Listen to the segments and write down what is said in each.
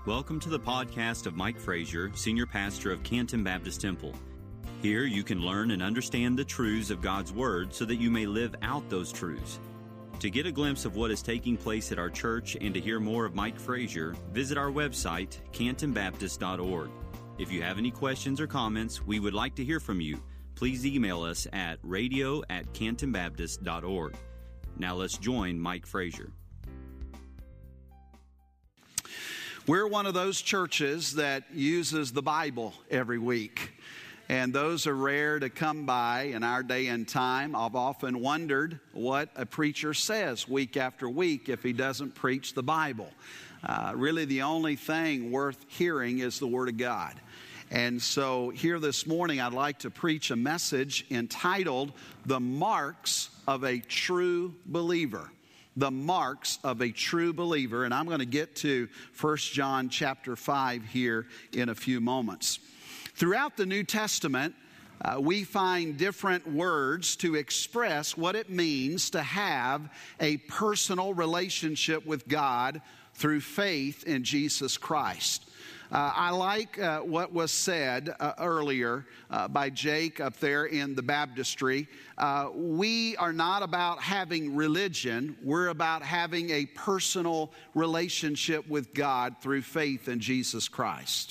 Welcome to the podcast of Mike Frazier, Senior Pastor of Canton Baptist Temple. Here you can learn and understand the truths of God's Word so that you may live out those truths. To get a glimpse of what is taking place at our church and to hear more of Mike Frazier, visit our website, cantonbaptist.org. If you have any questions or comments, we would like to hear from you. Please email us at radio@cantonbaptist.org. Now let's join Mike Frazier. We're one of those churches that uses the Bible every week. And those are rare to come by in our day and time. I've often wondered what a preacher says week after week if he doesn't preach the Bible. Really the only thing worth hearing is the Word of God. And so here this morning I'd like to preach a message entitled, The Marks of a True Believer. The marks of a true believer. And I'm going to get to 1 John chapter 5 here in a few moments. Throughout the New Testament, we find different words to express what it means to have a personal relationship with God through faith in Jesus Christ. I like what was said earlier by Jake up there in the baptistry. We are not about having religion. We're about having a personal relationship with God through faith in Jesus Christ.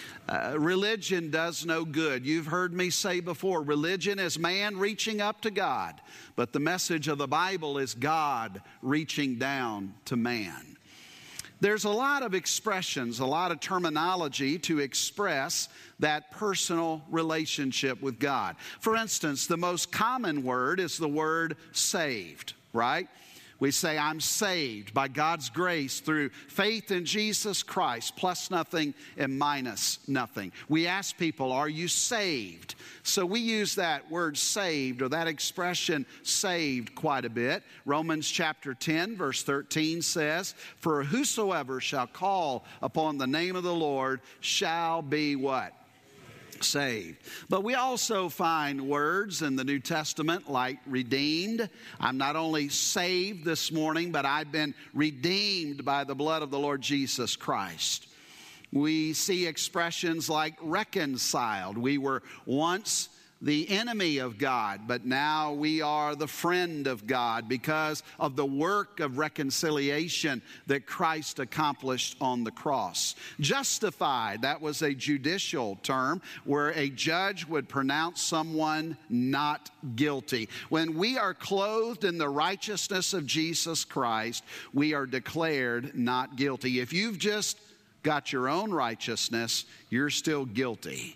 Religion does no good. You've heard me say before, religion is man reaching up to God. But the message of the Bible is God reaching down to man. There's a lot of expressions, a lot of terminology to express that personal relationship with God. For instance, the most common word is the word saved, right? We say, I'm saved by God's grace through faith in Jesus Christ, plus nothing and minus nothing. We ask people, are you saved? So we use that word saved, or that expression saved, quite a bit. Romans chapter 10, verse 13 says, for whosoever shall call upon the name of the Lord shall be what? Saved. But we also find words in the New Testament like redeemed. I'm not only saved this morning, but I've been redeemed by the blood of the Lord Jesus Christ. We see expressions like reconciled. We were once the enemy of God, but now we are the friend of God because of the work of reconciliation that Christ accomplished on the cross. Justified, that was a judicial term where a judge would pronounce someone not guilty. When we are clothed in the righteousness of Jesus Christ, we are declared not guilty. If you've just got your own righteousness, you're still guilty.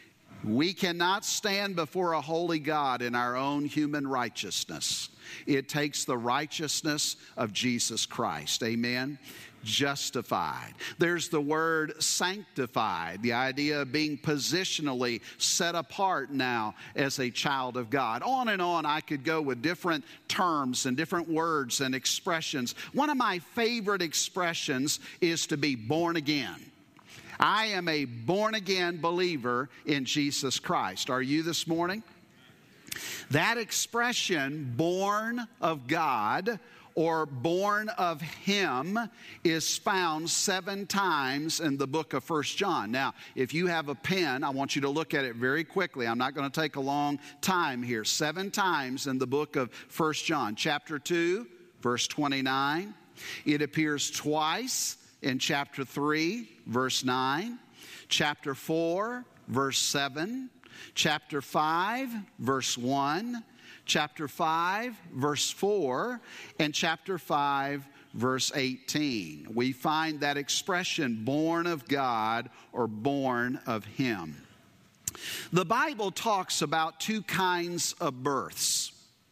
We cannot stand before a holy God in our own human righteousness. It takes the righteousness of Jesus Christ. Amen. Justified. There's the word sanctified, the idea of being positionally set apart now as a child of God. On and on I could go with different terms and different words and expressions. One of my favorite expressions is to be born again. I am a born-again believer in Jesus Christ. Are you this morning? That expression, born of God or born of Him, is found 7 times in the book of 1 John. Now, if you have a pen, I want you to look at it very quickly. I'm not going to take a long time here. 7 times in the book of 1 John. Chapter 2, verse 29. It appears twice in chapter 3, verse 9, chapter 4, verse 7, chapter 5, verse 1, chapter 5, verse 4, and chapter 5, verse 18. We find that expression, born of God or born of Him. The Bible talks about 2 kinds of births.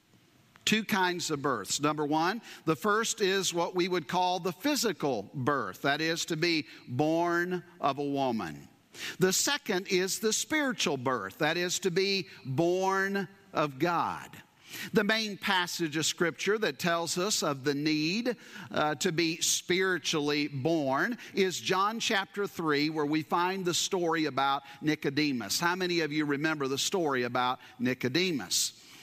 2 kinds of births. Number one, the first is what we would call the physical birth. That is to be born of a woman. The second is the spiritual birth. That is to be born of God. The main passage of Scripture that tells us of the need to be spiritually born is John chapter 3, where we find the story about Nicodemus. How many of you remember the story about Nicodemus?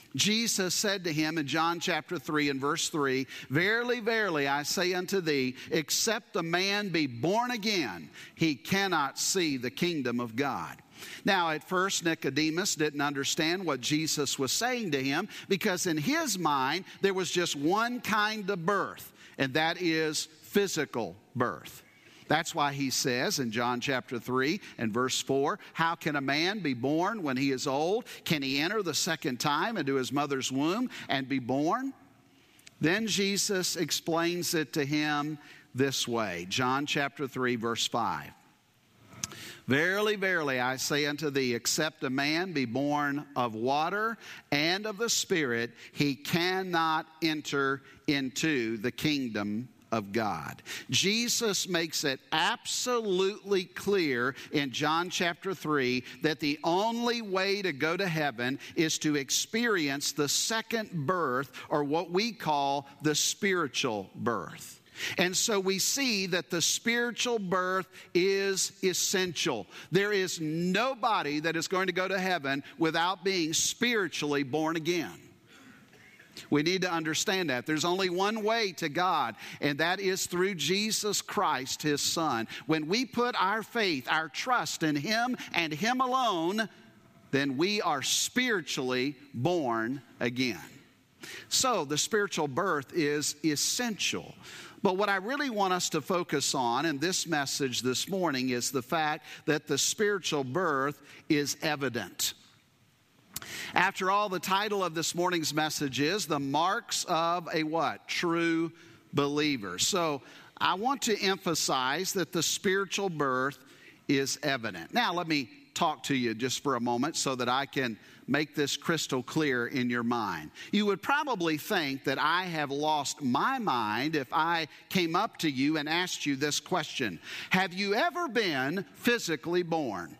Jesus said to him in John chapter 3 and verse 3, "Verily, verily, I say unto thee, except a man be born again, he cannot see the kingdom of God." Now, at first, Nicodemus didn't understand what Jesus was saying to him, because in his mind, there was just one kind of birth, and that is physical birth. That's why he says in John chapter 3 and verse 4, "How can a man be born when he is old? Can he enter the second time into his mother's womb and be born?" Then Jesus explains it to him this way. John chapter 3 verse 5. "Verily, verily, I say unto thee, except a man be born of water and of the Spirit, he cannot enter into the kingdom of God." Jesus makes it absolutely clear in John chapter 3 that the only way to go to heaven is to experience the second birth, or what we call the spiritual birth. And so we see that the spiritual birth is essential. There is nobody that is going to go to heaven without being spiritually born again. We need to understand that. There's only one way to God, and that is through Jesus Christ, His Son. When we put our faith, our trust in Him and Him alone, then we are spiritually born again. So the spiritual birth is essential. But what I really want us to focus on in this message this morning is the fact that the spiritual birth is evident. After all, the title of this morning's message is The Marks of a what? True Believer. So I want to emphasize that the spiritual birth is evident. Now let me talk to you just for a moment so that I can make this crystal clear in your mind. You would probably think that I have lost my mind if I came up to you and asked you this question: have you ever been physically born?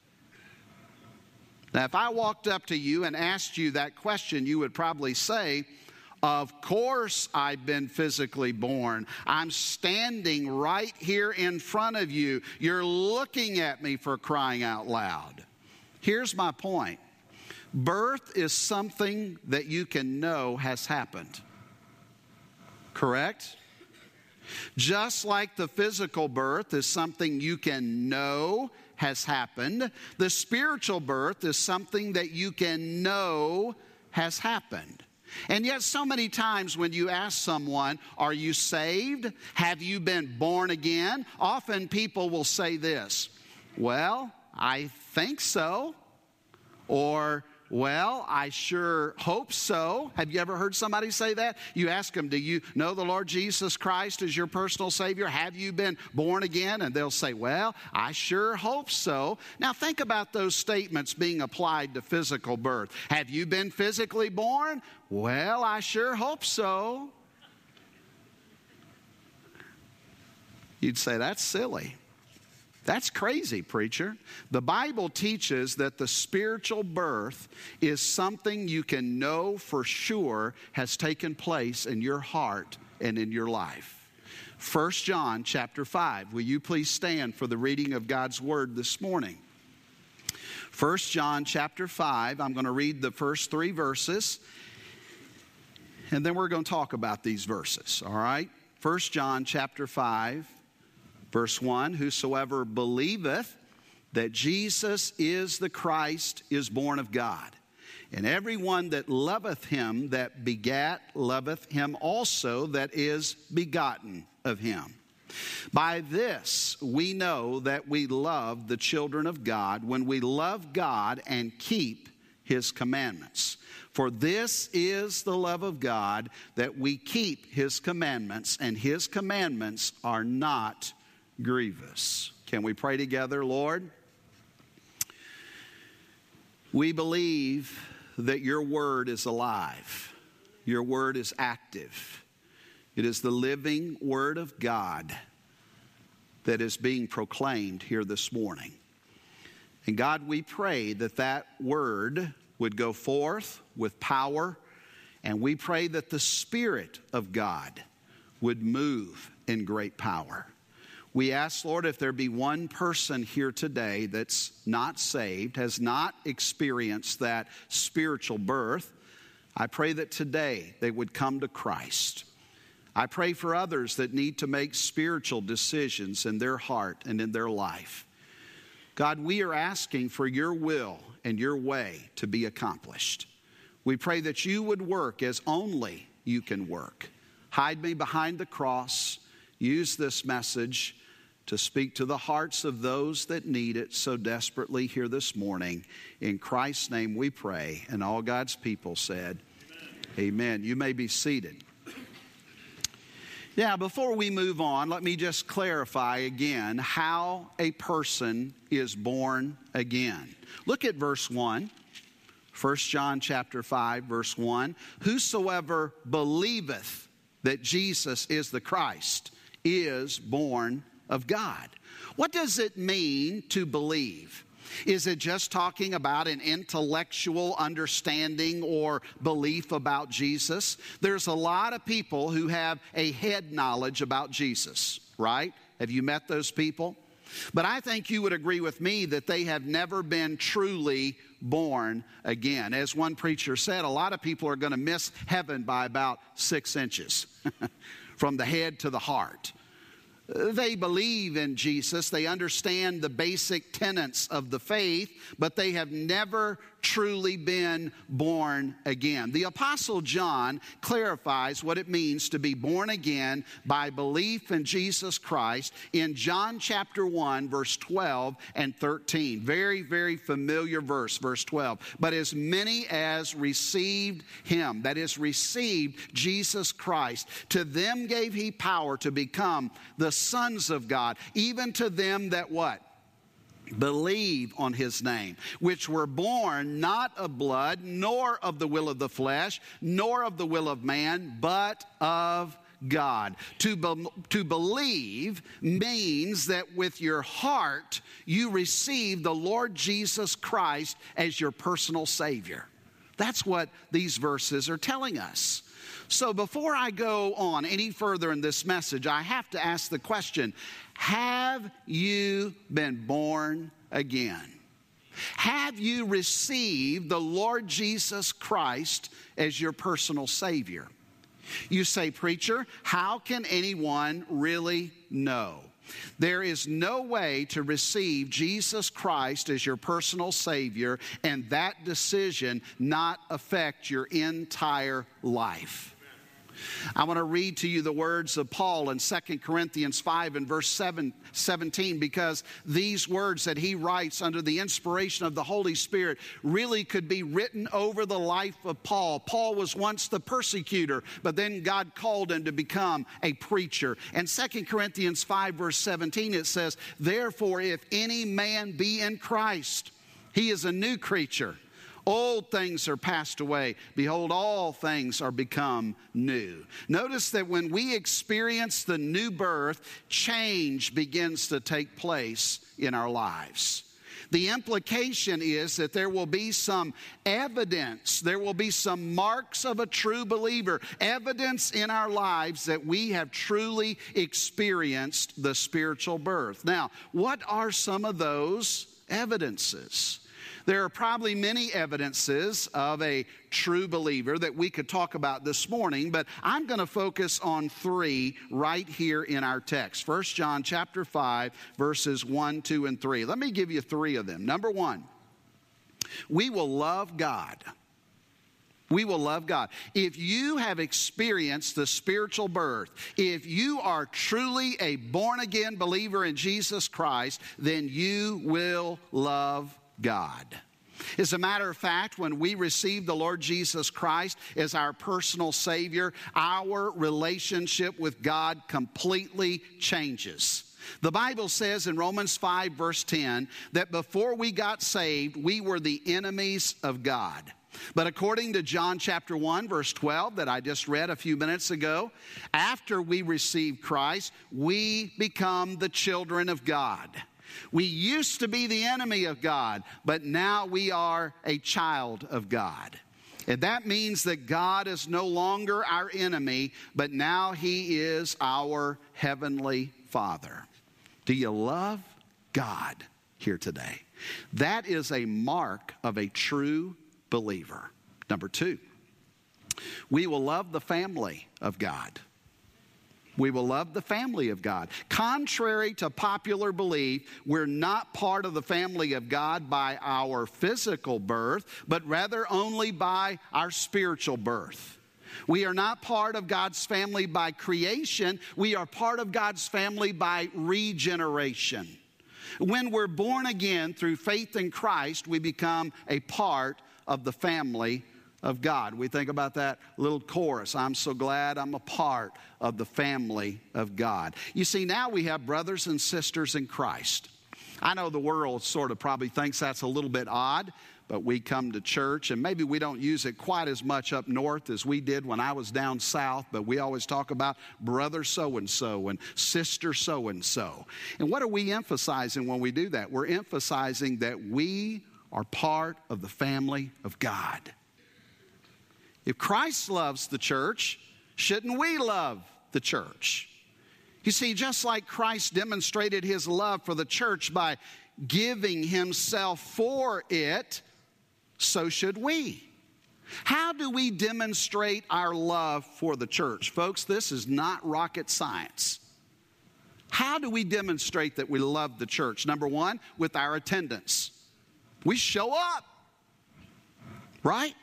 Now, if I walked up to you and asked you that question, you would probably say, "Of course I've been physically born. I'm standing right here in front of you. You're looking at me, for crying out loud." Here's my point. Birth is something that you can know has happened. Correct? Just like the physical birth is something you can know has happened, the spiritual birth is something that you can know has happened. And yet so many times when you ask someone, "Are you saved? Have you been born again?" often people will say this: "Well, I think so," or "Well, I sure hope so." Have you ever heard somebody say that? You ask them, "Do you know the Lord Jesus Christ as your personal Savior? Have you been born again?" And they'll say, "Well, I sure hope so." Now think about those statements being applied to physical birth. Have you been physically born? "Well, I sure hope so." You'd say, "That's silly. That's crazy, preacher." The Bible teaches that the spiritual birth is something you can know for sure has taken place in your heart and in your life. 1 John chapter 5. Will you please stand for the reading of God's Word this morning? 1 John chapter 5. I'm going to read the first 3 verses, and then we're going to talk about these verses, all right? 1 John chapter 5. Verse 1, "Whosoever believeth that Jesus is the Christ is born of God. And everyone that loveth him that begat loveth him also that is begotten of him. By this we know that we love the children of God, when we love God and keep His commandments. For this is the love of God, that we keep His commandments, and His commandments are not grievous." Can we pray together? Lord, we believe that your word is alive. Your word is active. It is the living word of God that is being proclaimed here this morning. And God, we pray that that word would go forth with power, and we pray that the Spirit of God would move in great power. We ask, Lord, if there be one person here today that's not saved, has not experienced that spiritual birth, I pray that today they would come to Christ. I pray for others that need to make spiritual decisions in their heart and in their life. God, we are asking for your will and your way to be accomplished. We pray that you would work as only you can work. Hide me behind the cross. Use this message to speak to the hearts of those that need it so desperately here this morning. In Christ's name we pray. And all God's people said, Amen. You may be seated. Now, before we move on, let me just clarify again how a person is born again. Look at verse 1. 1 John chapter 5, verse 1. Whosoever believeth that Jesus is the Christ is born of God. What does it mean to believe? Is it just talking about an intellectual understanding or belief about Jesus? There's a lot of people who have a head knowledge about Jesus, right? Have you met those people? But I think you would agree with me that they have never been truly born again. As one preacher said, a lot of people are going to miss heaven by about 6 inches from the head to the heart. They believe in Jesus. They understand the basic tenets of the faith, but they have never truly been born again. The Apostle John clarifies what it means to be born again by belief in Jesus Christ in John chapter 1, verse 12 and 13. Very, very familiar verse, verse 12. But as many as received him, that is, received Jesus Christ, to them gave he power to become the sons of God, even to them that what? Believe on his name, which were born not of blood, nor of the will of the flesh, nor of the will of man, but of God. To believe means that with your heart you receive the Lord Jesus Christ as your personal Savior. That's what these verses are telling us. So before I go on any further in this message, I have to ask the question, have you been born again? Have you received the Lord Jesus Christ as your personal Savior? You say, preacher, how can anyone really know? There is no way to receive Jesus Christ as your personal Savior and that decision not affect your entire life. I want to read to you the words of Paul in 2 Corinthians 5 and verse 17, because these words that he writes under the inspiration of the Holy Spirit really could be written over the life of Paul. Paul was once the persecutor, but then God called him to become a preacher. And 2 Corinthians 5 verse 17, it says, therefore, if any man be in Christ, he is a new creature. Old things are passed away. Behold, all things are become new. Notice that when we experience the new birth, change begins to take place in our lives. The implication is that there will be some evidence, there will be some marks of a true believer, evidence in our lives that we have truly experienced the spiritual birth. Now, what are some of those evidences? There are probably many evidences of a true believer that we could talk about this morning, but I'm going to focus on 3 right here in our text. 1 John chapter 5, verses 1, 2, and 3. Let me give you 3 of them. Number 1, we will love God. We will love God. If you have experienced the spiritual birth, if you are truly a born-again believer in Jesus Christ, then you will love God. As a matter of fact, when we receive the Lord Jesus Christ as our personal Savior, our relationship with God completely changes. The Bible says in Romans 5 verse 10 that before we got saved, we were the enemies of God. But according to John chapter 1 verse 12 that I just read a few minutes ago, after we receive Christ, we become the children of God. We used to be the enemy of God, but now we are a child of God. And that means that God is no longer our enemy, but now he is our heavenly Father. Do you love God here today? That is a mark of a true believer. Number 2, We will love the family of God. We will love the family of God. Contrary to popular belief, we're not part of the family of God by our physical birth, but rather only by our spiritual birth. We are not part of God's family by creation. We are part of God's family by regeneration. When we're born again through faith in Christ, we become a part of the family of God. We think about that little chorus, I'm so glad I'm a part of the family of God. You see, now we have brothers and sisters in Christ. I know the world sort of probably thinks that's a little bit odd, but we come to church, and maybe we don't use it quite as much up north as we did when I was down south, but we always talk about brother so-and-so and sister so-and-so. And what are we emphasizing when we do that? We're emphasizing that we are part of the family of God. If Christ loves the church, shouldn't we love the church? You see, just like Christ demonstrated his love for the church by giving himself for it, so should we. How do we demonstrate our love for the church? Folks, this is not rocket science. How do we demonstrate that we love the church? Number one, with our attendance. We show up, right?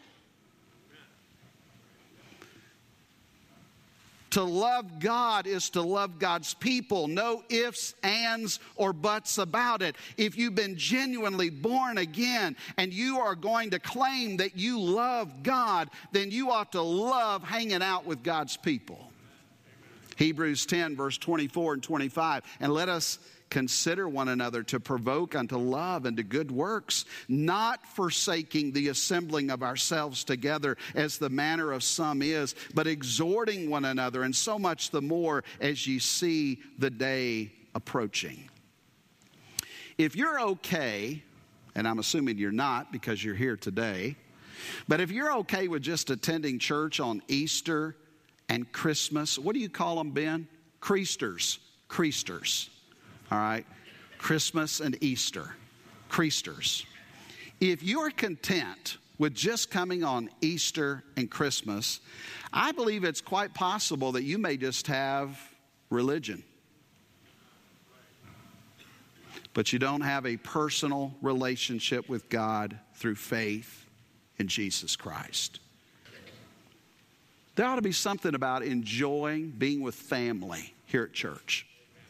To love God is to love God's people. No ifs, ands, or buts about it. If you've been genuinely born again and you are going to claim that you love God, then you ought to love hanging out with God's people. Hebrews 10, verse 24 and 25. And let us consider one another to provoke unto love and to good works, not forsaking the assembling of ourselves together as the manner of some is, but exhorting one another, and so much the more as ye see the day approaching. If you're okay, and I'm assuming you're not because you're here today, but if you're okay with just attending church on Easter and Christmas, what do you call them, Ben? Creasters. All right, Christmas and Easter, Creasters. If you're content with just coming on Easter and Christmas, I believe it's quite possible that you may just have religion. But you don't have a personal relationship with God through faith in Jesus Christ. There ought to be something about enjoying being with family here at church.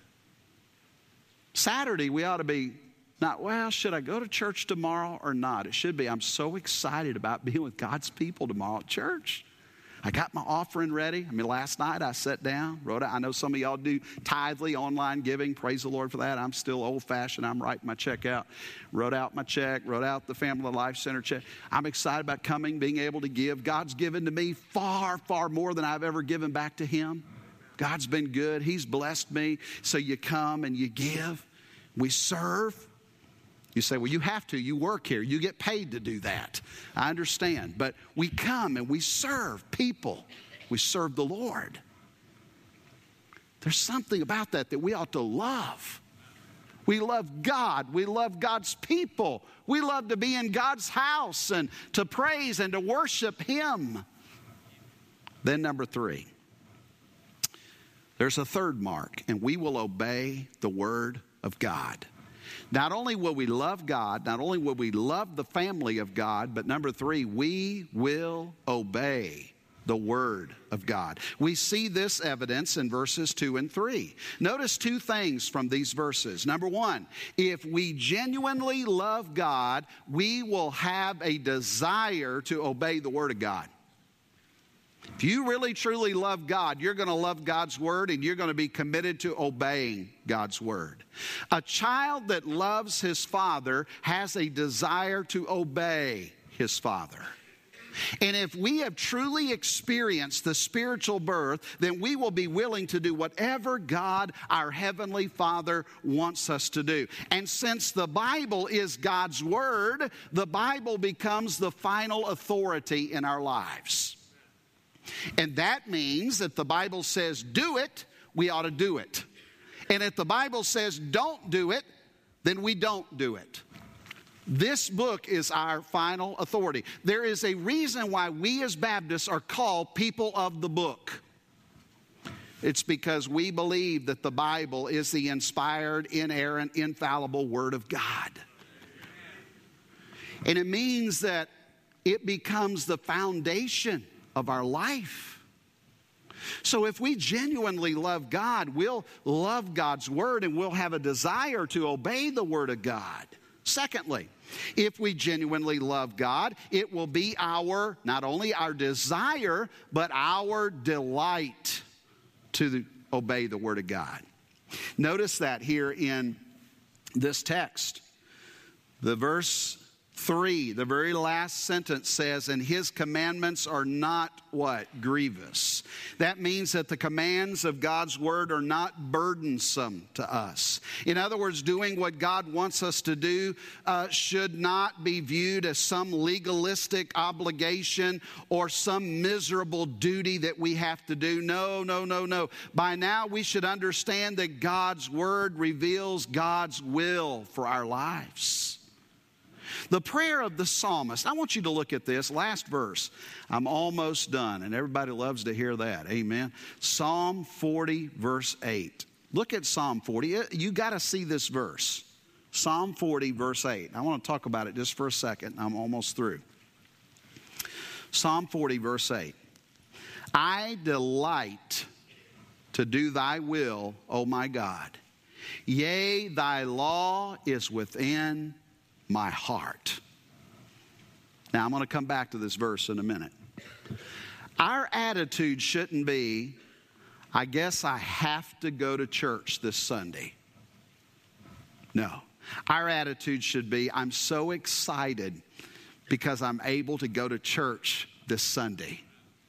Saturday, we ought to be not, well, should I go to church tomorrow or not? It should be, I'm so excited about being with God's people tomorrow at church. I got my offering ready. Last night I sat down, wrote out. I know some of y'all do tithely online giving. Praise the Lord for that. I'm still old-fashioned. I'm writing my check out. Wrote out my check, wrote out the Family Life Center check. I'm excited about coming, being able to give. God's given to me far, far more than I've ever given back to him. God's been good. He's blessed me. So you come and you give. We serve. You say, well, you have to. You work here. You get paid to do that. I understand. But we come and we serve people. We serve the Lord. There's something about that we ought to love. We love God. We love God's people. We love to be in God's house and to praise and to worship him. Then number 3. There's a third mark, and we will obey the word of God. Not only will we love God, not only will we love the family of God, but number 3, we will obey the word of God. We see this evidence in verses 2 and 3. Notice 2 things from these verses. Number 1, if we genuinely love God, we will have a desire to obey the word of God. If you really truly love God, you're going to love God's word and you're going to be committed to obeying God's word. A child that loves his father has a desire to obey his father. And if we have truly experienced the spiritual birth, then we will be willing to do whatever God, our Heavenly Father, wants us to do. And since the Bible is God's word, the Bible becomes the final authority in our lives. And that means if the Bible says do it, we ought to do it. And if the Bible says don't do it, then we don't do it. This book is our final authority. There is a reason why we as Baptists are called people of the book. It's because we believe that the Bible is the inspired, inerrant, infallible Word of God. And it means that it becomes the foundation of our life. So if we genuinely love God, we'll love God's Word and we'll have a desire to obey the Word of God. Secondly, if we genuinely love God, it will be not only our desire, but our delight to obey the Word of God. Notice that here in this text. The verse 3, the very last sentence says, and His commandments are not what? Grievous. That means that the commands of God's Word are not burdensome to us. In other words, doing what God wants us to do should not be viewed as some legalistic obligation or some miserable duty that we have to do. No, no, no, no. By now we should understand that God's Word reveals God's will for our lives. The prayer of the psalmist. I want you to look at this last verse. I'm almost done, and everybody loves to hear that. Amen. Psalm 40, verse 8. Look at Psalm 40. You got to see this verse. Psalm 40, verse 8. I want to talk about it just for a second. I'm almost through. Psalm 40, verse 8. I delight to do thy will, O my God. Yea, thy law is within my heart. Now, I'm going to come back to this verse in a minute. Our attitude shouldn't be, I guess I have to go to church this Sunday. No. Our attitude should be, I'm so excited because I'm able to go to church this Sunday.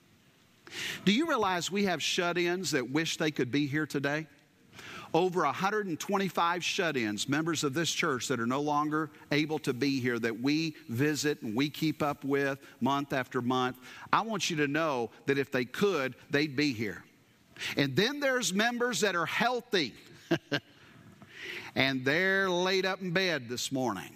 Do you realize we have shut-ins that wish they could be here today? Over 125 shut-ins, members of this church that are no longer able to be here, that we visit and we keep up with month after month. I want you to know that if they could, they'd be here. And then there's members that are healthy and they're laid up in bed this morning.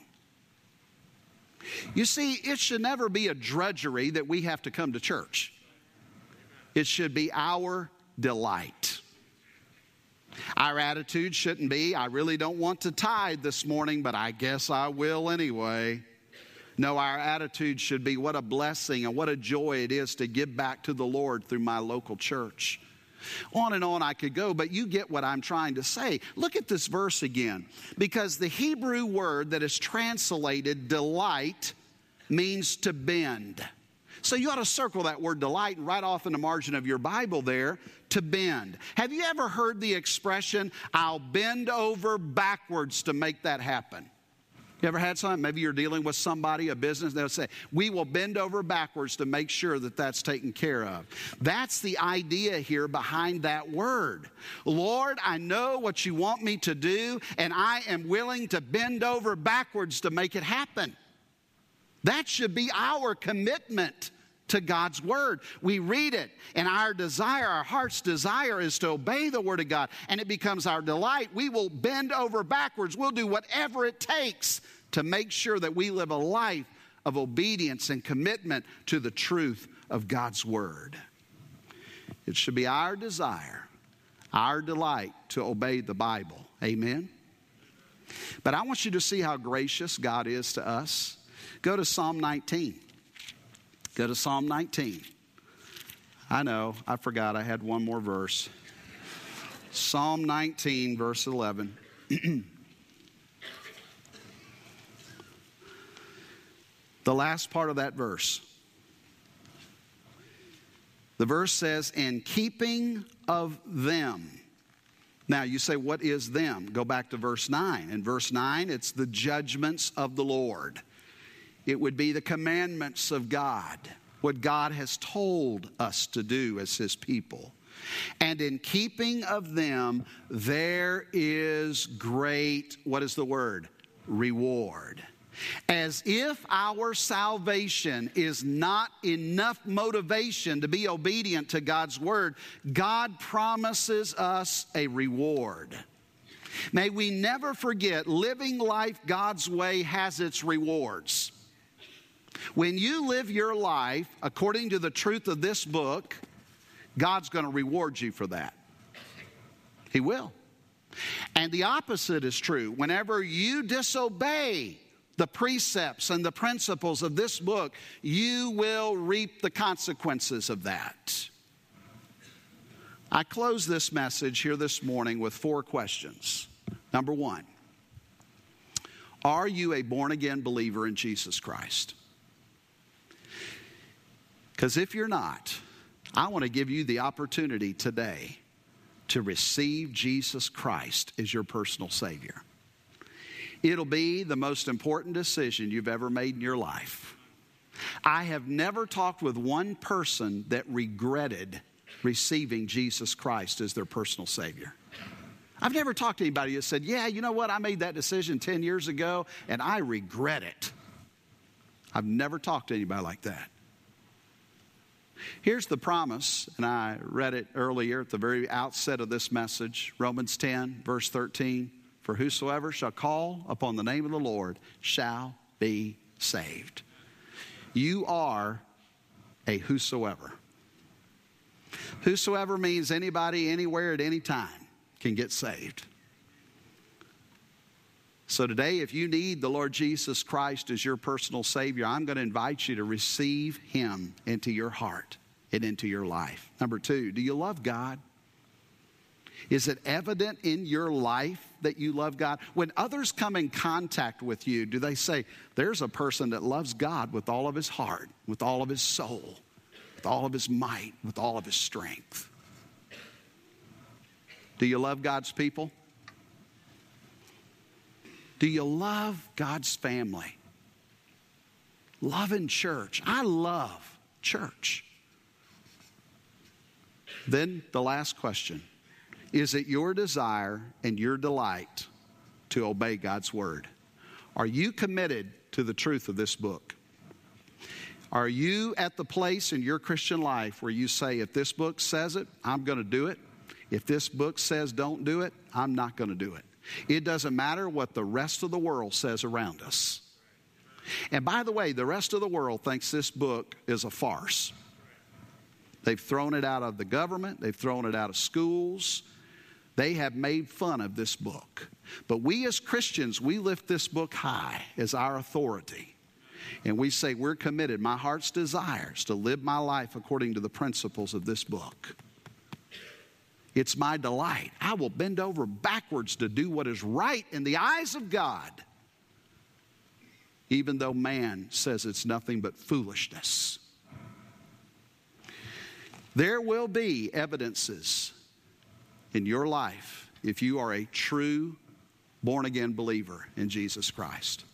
You see, it should never be a drudgery that we have to come to church. It should be our delight. Our attitude shouldn't be, I really don't want to tithe this morning, but I guess I will anyway. No, our attitude should be, what a blessing and what a joy it is to give back to the Lord through my local church. On and on I could go, but you get what I'm trying to say. Look at this verse again, because the Hebrew word that is translated delight means to bend. So you ought to circle that word delight right off in the margin of your Bible there, to bend. Have you ever heard the expression, I'll bend over backwards to make that happen? You ever had something? Maybe you're dealing with somebody, a business, they'll say, we will bend over backwards to make sure that that's taken care of. That's the idea here behind that word. Lord, I know what you want me to do, and I am willing to bend over backwards to make it happen. That should be our commitment to God's Word. We read it, and our desire, our heart's desire is to obey the Word of God, and it becomes our delight. We will bend over backwards. We'll do whatever it takes to make sure that we live a life of obedience and commitment to the truth of God's Word. It should be our desire, our delight to obey the Bible. Amen? But I want you to see how gracious God is to us. Go to Psalm 19. Go to Psalm 19. I know, I forgot I had one more verse. Psalm 19, verse 11. The last part of that verse. The verse says, in keeping of them. Now you say, what is them? Go back to verse 9. In verse 9, it's the judgments of the Lord. It would be the commandments of God, what God has told us to do as His people. And in keeping of them, there is great, what is the word? Reward. As if our salvation is not enough motivation to be obedient to God's word, God promises us a reward. May we never forget, living life God's way has its rewards. When you live your life according to the truth of this book, God's going to reward you for that. He will. And the opposite is true. Whenever you disobey the precepts and the principles of this book, you will reap the consequences of that. I close this message here this morning with 4 questions. Number 1, are you a born-again believer in Jesus Christ? Because if you're not, I want to give you the opportunity today to receive Jesus Christ as your personal Savior. It'll be the most important decision you've ever made in your life. I have never talked with one person that regretted receiving Jesus Christ as their personal Savior. I've never talked to anybody that said, yeah, you know what, I made that decision 10 years ago and I regret it. I've never talked to anybody like that. Here's the promise, and I read it earlier at the very outset of this message, Romans 10, verse 13. For whosoever shall call upon the name of the Lord shall be saved. You are a whosoever. Whosoever means anybody, anywhere, at any time can get saved. So today, if you need the Lord Jesus Christ as your personal Savior, I'm going to invite you to receive Him into your heart and into your life. Number 2, do you love God? Is it evident in your life that you love God? When others come in contact with you, do they say, there's a person that loves God with all of his heart, with all of his soul, with all of his might, with all of his strength? Do you love God's people? Do you love God's family? Love in church. I love church. Then the last question. Is it your desire and your delight to obey God's word? Are you committed to the truth of this book? Are you at the place in your Christian life where you say, if this book says it, I'm going to do it. If this book says don't do it, I'm not going to do it. It doesn't matter what the rest of the world says around us. And by the way, the rest of the world thinks this book is a farce. They've thrown it out of the government. They've thrown it out of schools. They have made fun of this book. But we as Christians, we lift this book high as our authority. And we say we're committed. My heart's desire is to live my life according to the principles of this book. It's my delight. I will bend over backwards to do what is right in the eyes of God, even though man says it's nothing but foolishness. There will be evidences in your life if you are a true born-again believer in Jesus Christ.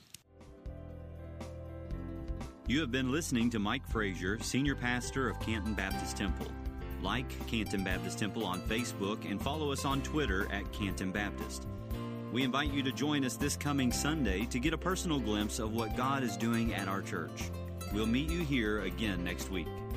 You have been listening to Mike Frazier, Senior Pastor of Canton Baptist Temple. Like Canton Baptist Temple on Facebook and follow us on Twitter at Canton Baptist. We invite you to join us this coming Sunday to get a personal glimpse of what God is doing at our church. We'll meet you here again next week.